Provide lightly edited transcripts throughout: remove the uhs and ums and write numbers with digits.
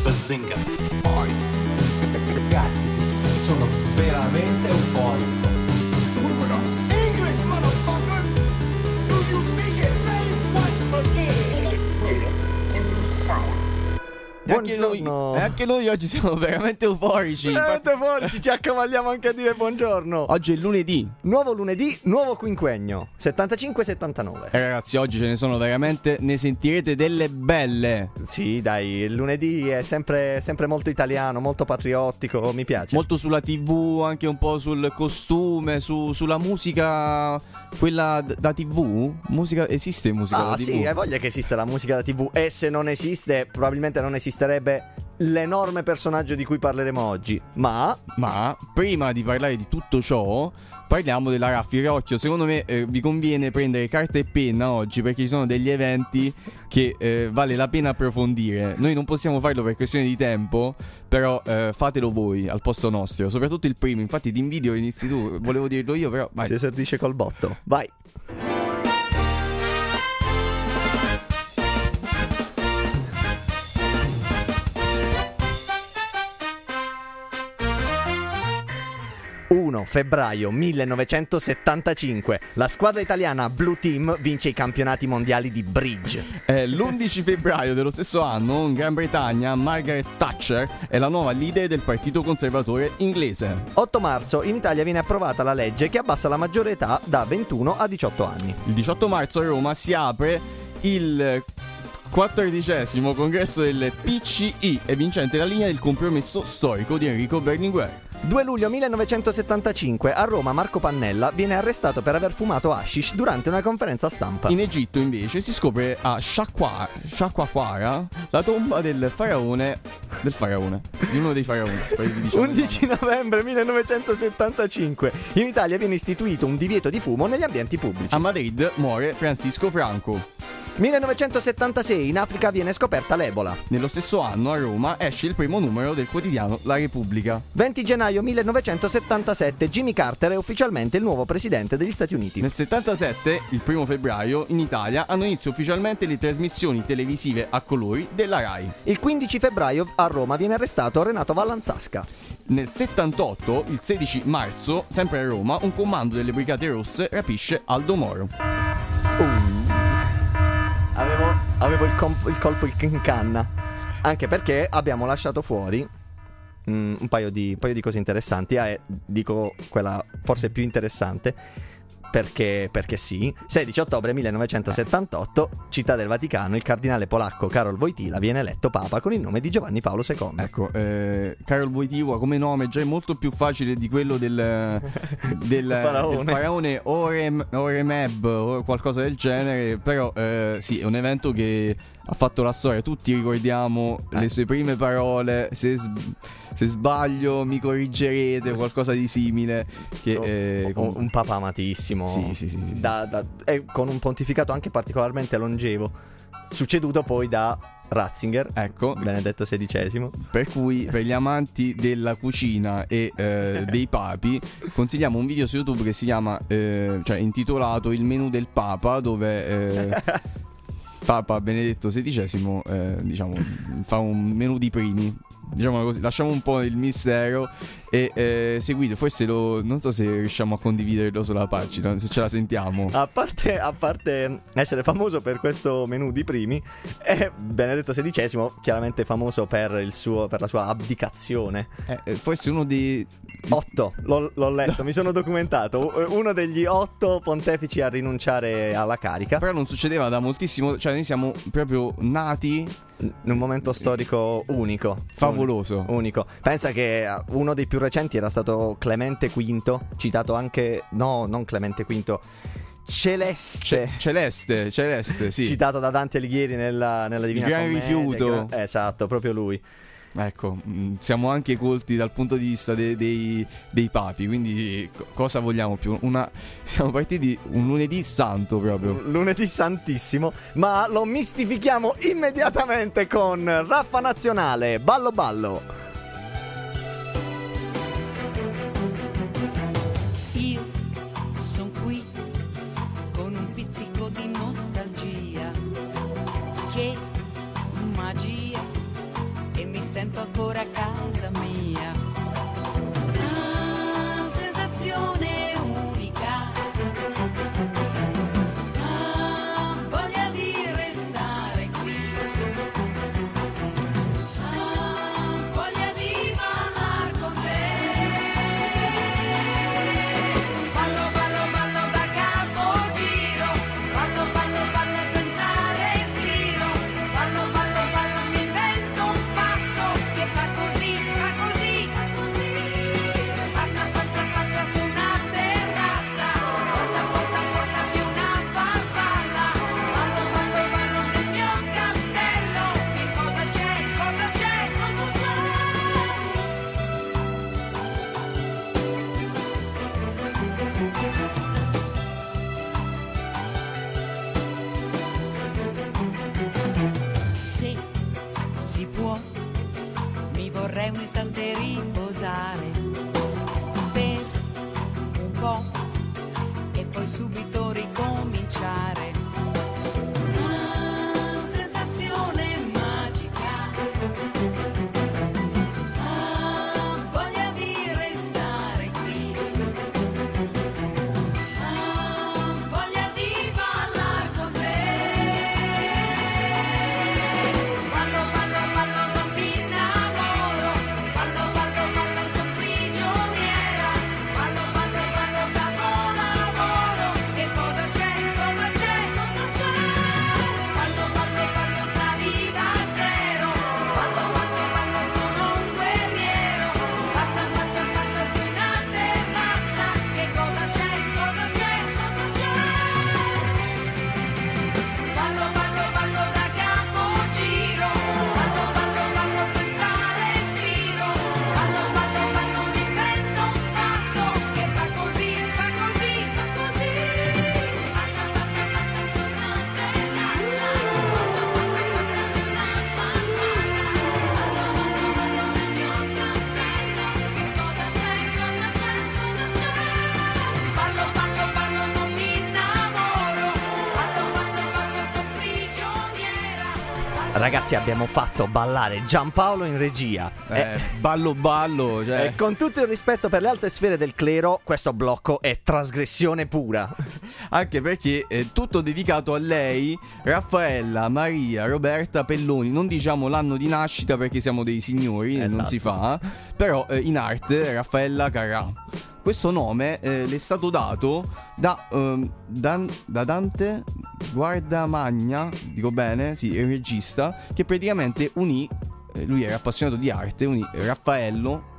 Bazinga. Ragazzi, sono veramente euforico. English, motherfucker! Do you speak it? Say what again? Anche noi oggi siamo veramente euforici. Veramente euforici, ci accavalliamo anche a dire buongiorno. Oggi è lunedì. Nuovo lunedì, nuovo quinquennio 75-79. Ragazzi, oggi ce ne sono veramente, ne sentirete delle belle. Sì, dai, il lunedì è sempre molto italiano, molto patriottico, mi piace. Molto sulla TV, anche un po' sul costume, sulla musica, quella da TV. Musica, esiste musica da TV? Sì, hai voglia che esiste la musica da TV. E se non esiste, probabilmente non esisterebbe l'enorme personaggio di cui parleremo oggi. Ma prima di parlare di tutto ciò, parliamo della raffica. Occhio, secondo me vi conviene prendere carta e penna oggi, perché ci sono degli eventi che vale la pena approfondire. Noi non possiamo farlo per questione di tempo, però fatelo voi al posto nostro, soprattutto il primo. Infatti ti invidio, inizi tu, volevo dirlo io, però vai. Si esordisce col botto, vai. Febbraio 1975, la squadra italiana Blue Team vince i campionati mondiali di bridge. L'11 febbraio dello stesso anno, in Gran Bretagna, Margaret Thatcher è la nuova leader del partito conservatore inglese. 8 marzo, in Italia viene approvata la legge che abbassa la maggiore età da 21 a 18 anni. Il 18 marzo a Roma si apre il 14° congresso del PCI e vincente la linea del compromesso storico di Enrico Berlinguer. 2 luglio 1975, a Roma Marco Pannella viene arrestato per aver fumato hashish durante una conferenza stampa. In Egitto invece si scopre a Sciacquara la tomba del faraone, di uno dei faraoni. 11 novembre 1975, in Italia viene istituito un divieto di fumo negli ambienti pubblici. A Madrid muore Francisco Franco. 1976, in Africa viene scoperta l'Ebola. Nello stesso anno a Roma esce il primo numero del quotidiano La Repubblica. 20 gennaio 1977, Jimmy Carter è ufficialmente il nuovo presidente degli Stati Uniti. Nel 77, il 1 febbraio, in Italia hanno inizio ufficialmente le trasmissioni televisive a colori della RAI. Il 15 febbraio a Roma viene arrestato Renato Vallanzasca. Nel 78, il 16 marzo, sempre a Roma, un comando delle Brigate Rosse rapisce Aldo Moro. Avevo il colpo in canna. Anche perché abbiamo lasciato fuori un paio di cose interessanti. Dico quella forse più interessante perché sì. 16 ottobre 1978, Città del Vaticano, il cardinale polacco Karol Wojtyła viene eletto papa con il nome di Giovanni Paolo II. Ecco, Karol Wojtyła come nome già è molto più facile di quello del faraone Oremeb o qualcosa del genere. Però sì, è un evento che ha fatto la storia. Tutti ricordiamo le sue prime parole. Se sbaglio mi corrigerete, qualcosa di simile. Che un papa amatissimo. Sì. Con un pontificato anche particolarmente longevo, succeduto poi da Ratzinger, ecco, Benedetto XVI. Per cui per gli amanti della cucina e dei papi consigliamo un video su YouTube che si chiama intitolato Il menù del Papa, dove Papa Benedetto XVI fa un menù di primi, diciamo così. Lasciamo un po' il mistero e seguite, forse non so se riusciamo a condividerlo sulla pagina, se ce la sentiamo. A parte essere famoso per questo menù di primi, è Benedetto XVI chiaramente famoso per la sua abdicazione. Forse uno dei 8, l'ho letto, mi sono documentato, uno degli 8 pontefici a rinunciare alla carica. Però non succedeva da moltissimo, cioè noi siamo proprio nati in un momento storico unico, favoloso, unico. Pensa che uno dei più recenti era stato Clemente V, citato anche, no, non Clemente V, Celeste, sì. Citato da Dante Alighieri nella Divina Commedia. Il gran rifiuto. Esatto, proprio lui. Ecco, siamo anche colti dal punto di vista dei papi, quindi cosa vogliamo più? Siamo partiti un lunedì santo proprio. Lunedì santissimo, ma lo mistifichiamo immediatamente con Raffa Nazionale, Ballo Ballo. Io son qui con un pizzico di nostalgia, che magia, e mi sento ancora a casa mia. Ah, sensazione unica. Ah, voglia di restare qui. Ah, voglia di ballar con te. Ballo, ballo, ballo da capogiro. Ballo, ballo, ballo senza respiro. Ballo, ballo, ballo, mi invento un passo che fa così, fa così, fa così. Pazza, pazza, pazza su una terrazza. Porta, porta, portami una farfalla. Ballo, ballo, ballo nel mio castello. Che cosa c'è, cosa c'è, cosa c'è? Se si può, mi vorrei un istante riposare per un po' e poi subito ricominciare. Ah, sensazione magica. Ah, voglia di restare qui. Ah, voglia di ballar con te. Ballo, ballo, ballo, non mi innamoro. Ballo, ballo, ballo, son prigioniera. Ballo, ballo, ballo, capolavoro. Che cosa c'è, cosa c'è, cosa c'è? Ballo, ballo, ballo, saliva zero. Ballo, ballo, ballo, sono un guerriero. Pazza, pazza, pazza su una terrazza. Che cosa c'è, cosa c'è, cosa c'è? Ballo, ballo, ballo da capogiro. Ballo, ballo, ballo senza respiro. Ballo, ballo, ballo mi invento un passo che fa così, fa così, fa così. Pazza, pazza, pazza su una terrazza. Ballo, ballo, ballo una farfalla. Ballo, ballo, ballo nel mio castello. Che cosa c'è, cosa c'è, cosa c'è? Ballo, ballo, ballo non mi innamoro. Ballo, ballo, ballo son prigioniera. Ragazzi, abbiamo fatto ballare Giampaolo in regia. Ballo ballo, cioè. E con tutto il rispetto per le alte sfere del clero, questo blocco è trasgressione pura. Anche perché è tutto dedicato a lei, Raffaella Maria Roberta Pelloni. Non diciamo l'anno di nascita perché siamo dei signori, Esatto. non si fa. Però in arte Raffaella Carrà. Questo nome le è stato dato da Dante Guardamagna, dico bene, sì, il regista, che praticamente unì, lui era appassionato di arte, unì Raffaello,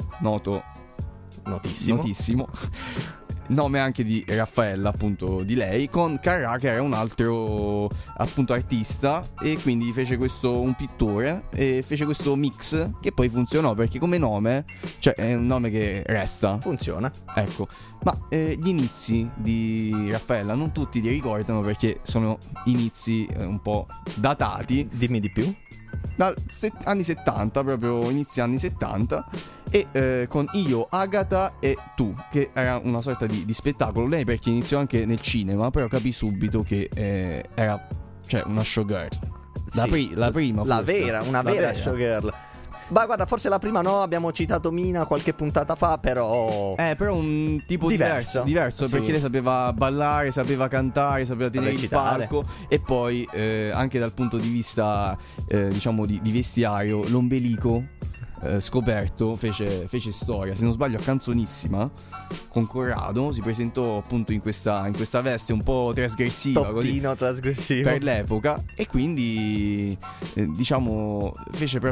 notissimo, nome anche di Raffaella, appunto, di lei, con Carrà, che era un altro, appunto, artista, e quindi fece un pittore, e fece questo mix che poi funzionò, perché come nome, cioè è un nome che resta. Funziona. Ecco, ma gli inizi di Raffaella non tutti li ricordano perché sono inizi un po' datati. Dimmi di più. Anni 70, proprio inizi anni 70. E con Io, Agata e Tu, che era una sorta di spettacolo. Lei perché iniziò anche nel cinema, però capì subito che era, cioè, una showgirl. La prima, La forse. vera, una vera showgirl. Ma guarda, forse la prima no, abbiamo citato Mina qualche puntata fa, però però un tipo diverso Sì. perché lei sapeva ballare, sapeva cantare, sapeva tenere Recitare. il palco. E poi anche dal punto di vista diciamo di vestiario, l'ombelico scoperto fece storia. Se non sbaglio a Canzonissima con Corrado si presentò appunto in questa veste un po' trasgressiva, toppino così, trasgressivo per l'epoca. E quindi diciamo fece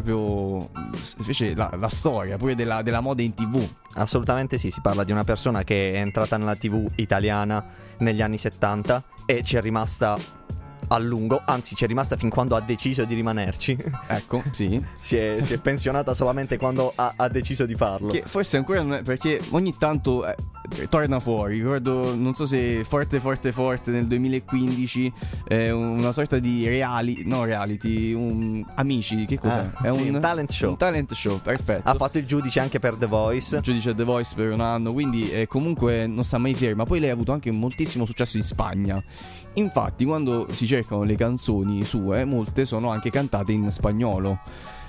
la storia pure della moda in TV. Assolutamente sì, si parla di una persona che è entrata nella TV italiana negli anni 70 e ci è rimasta a lungo, anzi ci è rimasta fin quando ha deciso di rimanerci. Ecco, sì. si è pensionata solamente quando ha deciso di farlo. Che forse ancora non è, perché ogni tanto torna fuori. Ricordo, non so se Forte nel 2015 una sorta di reality, Amici, che cos'è? È sì, un talent show. Un talent show, perfetto. Ha fatto il giudice anche per The Voice. Giudice The Voice per un anno, quindi comunque non sta mai ferma. Poi lei ha avuto anche moltissimo successo in Spagna. Infatti quando si cercano le canzoni sue, molte sono anche cantate in spagnolo.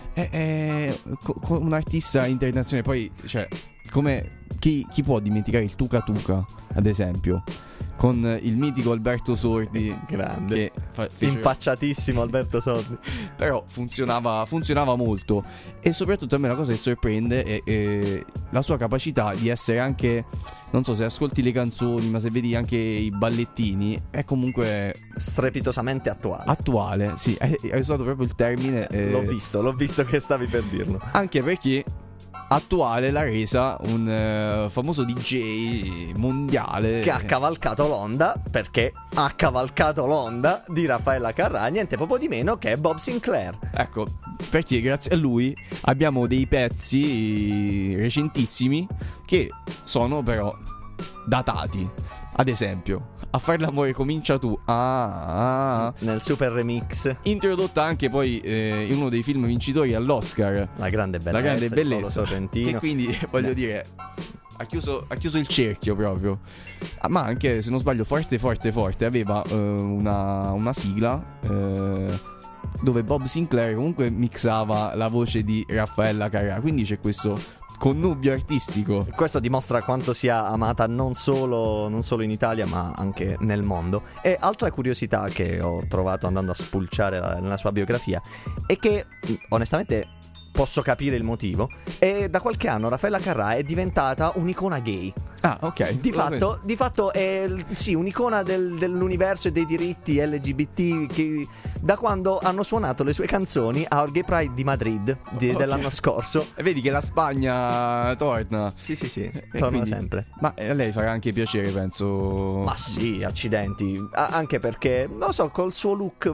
un artista internazionale. Poi, cioè, come chi può dimenticare il Tuca Tuca, ad esempio, con il mitico Alberto Sordi, grande, che fece... impacciatissimo Alberto Sordi. Però funzionava molto. E soprattutto a me la cosa che sorprende è la sua capacità di essere anche, non so se ascolti le canzoni, ma se vedi anche i ballettini, è comunque strepitosamente attuale. Sì, è usato proprio il termine. L'ho visto che stavi per dirlo. Anche perché attuale l'ha resa un famoso DJ mondiale che ha cavalcato l'onda, perché ha cavalcato l'onda di Raffaella Carrà, niente proprio di meno che Bob Sinclair. Ecco, perché grazie a lui abbiamo dei pezzi recentissimi che sono però datati. Ad esempio, A fare l'amore comincia tu, nel super remix, introdotta anche poi in uno dei film vincitori all'Oscar, La grande bellezza, che quindi voglio dire ha chiuso il cerchio proprio. Ma anche, se non sbaglio, forte aveva una sigla dove Bob Sinclair comunque mixava la voce di Raffaella Carrà, quindi c'è questo connubio artistico. Questo dimostra quanto sia amata non solo in Italia, ma anche nel mondo. E altra curiosità che ho trovato andando a spulciare nella sua biografia è che, onestamente, posso capire il motivo, e da qualche anno Raffaella Carrà è diventata un'icona gay. Ah, ok. Di fatto è un'icona dell'universo e dei diritti LGBT, che da quando hanno suonato le sue canzoni al Gay Pride di Madrid dell'anno scorso. E vedi che la Spagna torna. Sì, torna quindi, sempre. Ma a lei farà anche piacere, penso. Ma sì, accidenti. Anche perché, non lo so, col suo look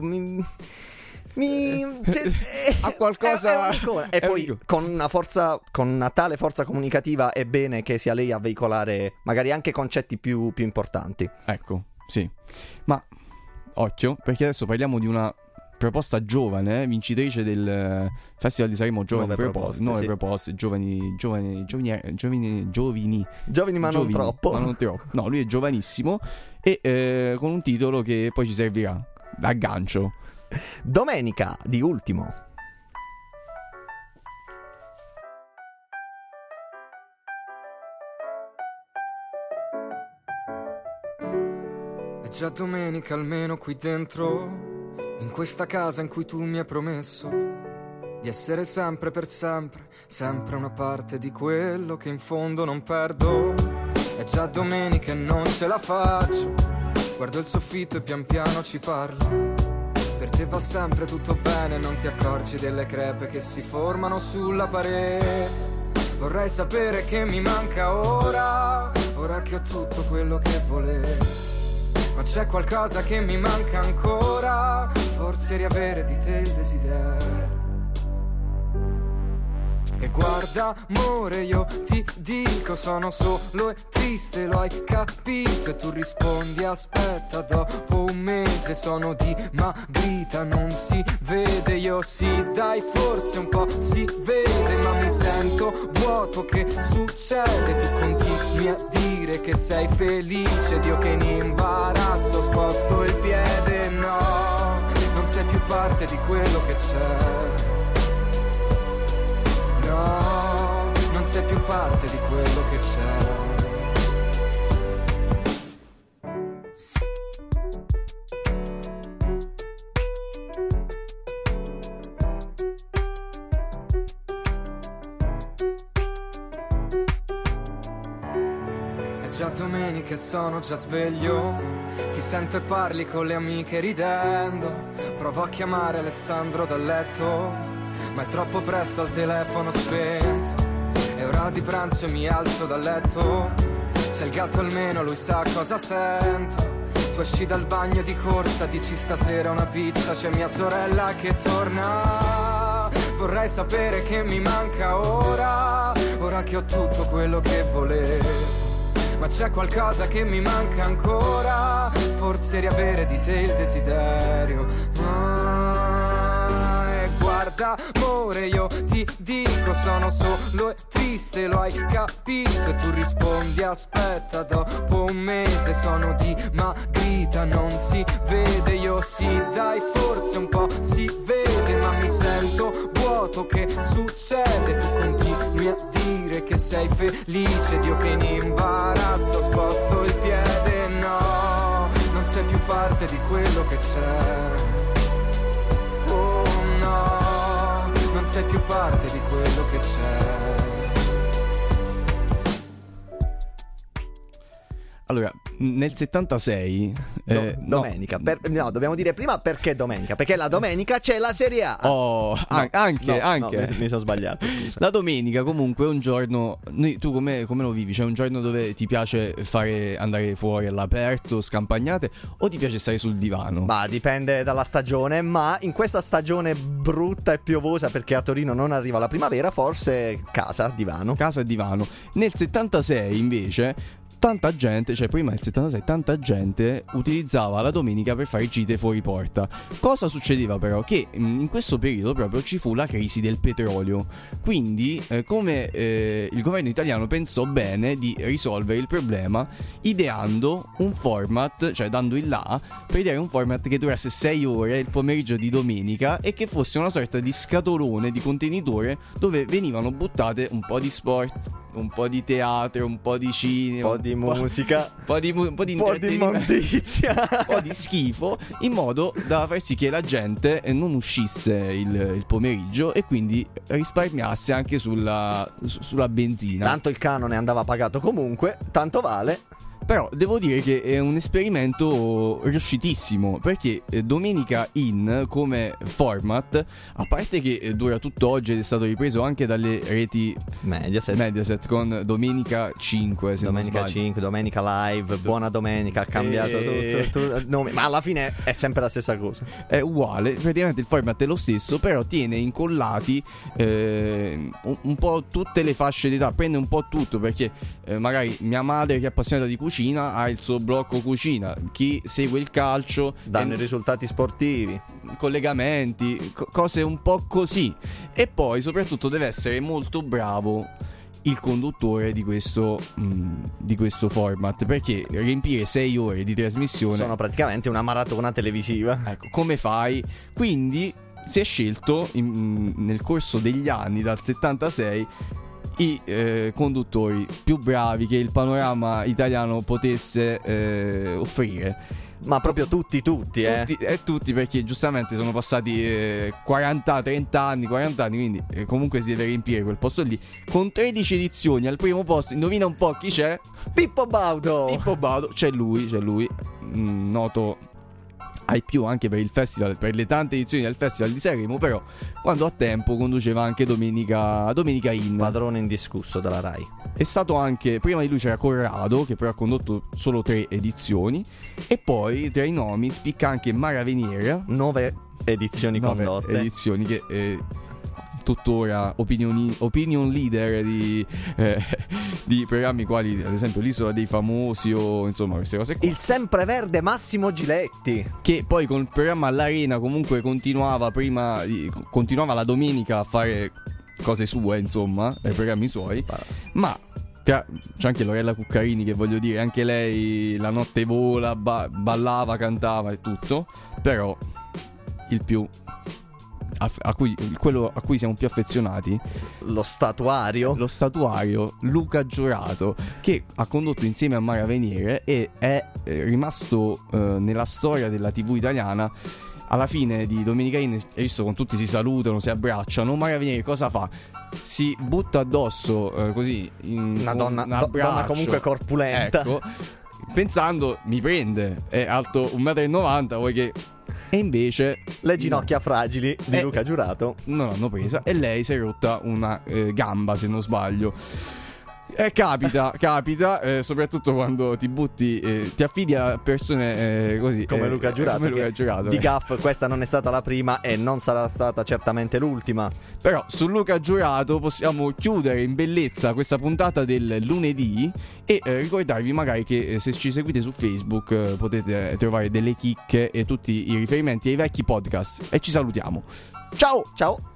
ha qualcosa. E poi con una tale forza comunicativa è bene che sia lei a veicolare magari anche concetti più importanti. Ecco, sì. Ma occhio, perché adesso parliamo di una proposta giovane, vincitrice del Festival di Sanremo, Nuove proposte, giovani ma non troppo. No, lui è giovanissimo e con un titolo che poi ci servirà da aggancio. Domenica di Ultimo. È già domenica almeno qui dentro, in questa casa in cui tu mi hai promesso di essere sempre per sempre, sempre una parte di quello che in fondo non perdo. È già domenica e non ce la faccio, guardo il soffitto e pian piano ci parlo. Per te va sempre tutto bene, non ti accorgi delle crepe che si formano sulla parete. Vorrei sapere che mi manca ora che ho tutto quello che volevo. Ma c'è qualcosa che mi manca ancora, forse riavere di te il desiderio. E guarda amore, io ti dico, sono solo e triste, lo hai capito? E tu rispondi aspetta, dopo un mese sono dimagrita, non si vede. Io sì dai, forse un po' si vede, ma mi sento vuoto, che succede? Tu continui a dire che sei felice ed io che in imbarazzo sposto il piede. No, non sei più parte di quello che c'è. No, non sei più parte di quello che c'è. È già domenica e sono già sveglio, ti sento e parli con le amiche ridendo. Provo a chiamare Alessandro dal letto, ma è troppo presto, al telefono spento. È ora di pranzo e mi alzo dal letto. C'è il gatto almeno, lui sa cosa sento. Tu esci dal bagno di corsa, dici stasera una pizza, c'è mia sorella che torna. Vorrei sapere che mi manca ora che ho tutto quello che volevo. Ma c'è qualcosa che mi manca ancora, forse riavere di te il desiderio. Guarda amore, io ti dico, sono solo e triste, lo hai capito? E tu rispondi aspetta, dopo un mese sono dimagrita, non si vede. Io sì dai, forse un po' si vede, ma mi sento vuoto, vuoto che succede. Tu continui a dire che sei felice ed io che in imbarazzo sposto il piede. No, non sei più parte di quello che c'è. Oh no, non sei più parte di quello che c'è. Allora, nel 76 domenica. No, dobbiamo dire prima perché domenica. Perché la domenica c'è la Serie A. Anche. No, mi sono sbagliato. Scusa. La domenica comunque è un giorno. Tu come lo vivi? C'è un giorno dove ti piace andare fuori all'aperto, scampagnate, o ti piace stare sul divano? Ma dipende dalla stagione. Ma in questa stagione brutta e piovosa, perché a Torino non arriva la primavera, forse casa, divano. Casa e divano. Nel 76 invece tanta gente, cioè prima del 76, tanta gente utilizzava la domenica per fare gite fuori porta. Cosa succedeva però? Che in questo periodo proprio ci fu la crisi del petrolio. Quindi come il governo italiano pensò bene di risolvere il problema ideando un format, cioè dando il là per ideare un format che durasse 6 ore il pomeriggio di domenica e che fosse una sorta di scatolone, di contenitore dove venivano buttate un po' di sport, un po' di teatro, un po' di cinema, un po' di musica, un po' di immondizia, un po' di schifo, in modo da far sì che la gente non uscisse il pomeriggio e quindi risparmiasse anche sulla benzina. Tanto il canone andava pagato comunque, tanto vale. Però devo dire che è un esperimento riuscitissimo, perché Domenica In come format, a parte che dura tutt'oggi ed è stato ripreso anche dalle reti Mediaset con Domenica 5, se Domenica non sbaglio. 5, Domenica Live, Buona Domenica, ha cambiato tutto il nome, ma alla fine è sempre la stessa cosa. È uguale, praticamente il format è lo stesso, però tiene incollati un po' tutte le fasce d'età, prende un po' tutto, perché magari mia madre che è appassionata di cucina ha il suo blocco cucina, chi segue il calcio danno i risultati sportivi, collegamenti, cose un po' così. E poi soprattutto deve essere molto bravo il conduttore di questo format, perché riempire 6 ore di trasmissione sono praticamente una maratona televisiva. Ecco, come fai? Quindi si è scelto nel corso degli anni, dal 76, i conduttori più bravi che il panorama italiano potesse offrire. Ma proprio tutti, tutti, perché giustamente sono passati 40 anni, quindi comunque si deve riempire quel posto lì. Con 13 edizioni al primo posto, indovina un po' chi c'è? Pippo Baudo, c'è lui, noto ai più anche per il festival, per le tante edizioni del Festival di Sanremo, però quando ha tempo conduceva anche Domenica In, padrone indiscusso della Rai. È stato anche, prima di lui c'era Corrado, che però ha condotto solo 3 edizioni, e poi tra i nomi spicca anche Mara Veniera, 9 edizioni condotte, edizioni che tuttora opinion leader di programmi quali ad esempio l'Isola dei Famosi o insomma queste cose qua. Il sempreverde Massimo Giletti, che poi con il programma all'Arena comunque continuava la domenica a fare cose sue, insomma, ai programmi suoi. Ma c'è anche Lorella Cuccarini, che voglio dire, anche lei la notte vola, ballava, cantava e tutto. Però il più quello a cui siamo più affezionati, lo statuario Luca Giurato, che ha condotto insieme a Mara Veniere e è rimasto nella storia della TV italiana. Alla fine di Domenica In, hai visto, con tutti si salutano, si abbracciano. Mara Veniere cosa fa? Si butta addosso così una donna comunque corpulenta, ecco, pensando mi prende, è alto 1,90 m, vuoi che... E invece le ginocchia fragili di Luca Giurato non l'hanno presa e lei si è rotta una gamba, se non sbaglio. Capita, soprattutto quando ti butti, ti affidi a persone così come Luca Giurato. Di gaff questa non è stata la prima e non sarà stata certamente l'ultima. Però su Luca Giurato possiamo chiudere in bellezza questa puntata del lunedì e ricordarvi magari che se ci seguite su Facebook potete trovare delle chicche e tutti i riferimenti ai vecchi podcast. E ci salutiamo. Ciao!